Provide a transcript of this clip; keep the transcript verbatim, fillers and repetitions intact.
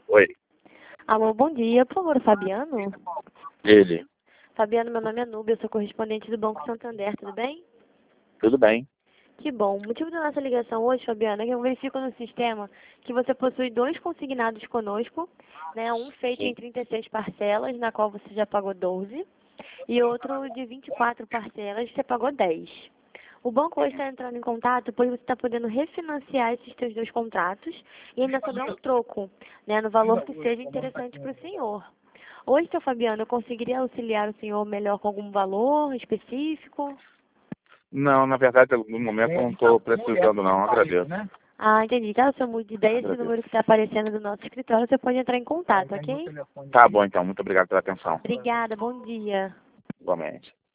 Oi, Alô, bom dia. Por favor, Fabiano? ele. Fabiano, meu nome é Núbia, eu sou correspondente do Banco Santander, tudo bem? Tudo bem? Que bom. O motivo da nossa ligação hoje, Fabiano, é que eu verifico no sistema que você possui dois consignados conosco, né? Um feito em Sim. trinta e seis parcelas, na qual você já pagou doze, e outro de vinte e quatro parcelas, você pagou dez. O banco hoje está entrando em contato, pois você está podendo refinanciar esses seus dois contratos e ainda sobrar um troco, né, no valor que seja interessante para o senhor. Hoje, seu Fabiano, eu conseguiria auxiliar o senhor melhor com algum valor específico? Não, na verdade, no momento eu não estou precisando não, agradeço. Ah, entendi. Caso o senhor mude de ideia, esse Agradeço. número que está aparecendo do nosso escritório, você pode entrar em contato, ok? Tá bom então, muito obrigado pela atenção. Obrigada, bom dia. Igualmente.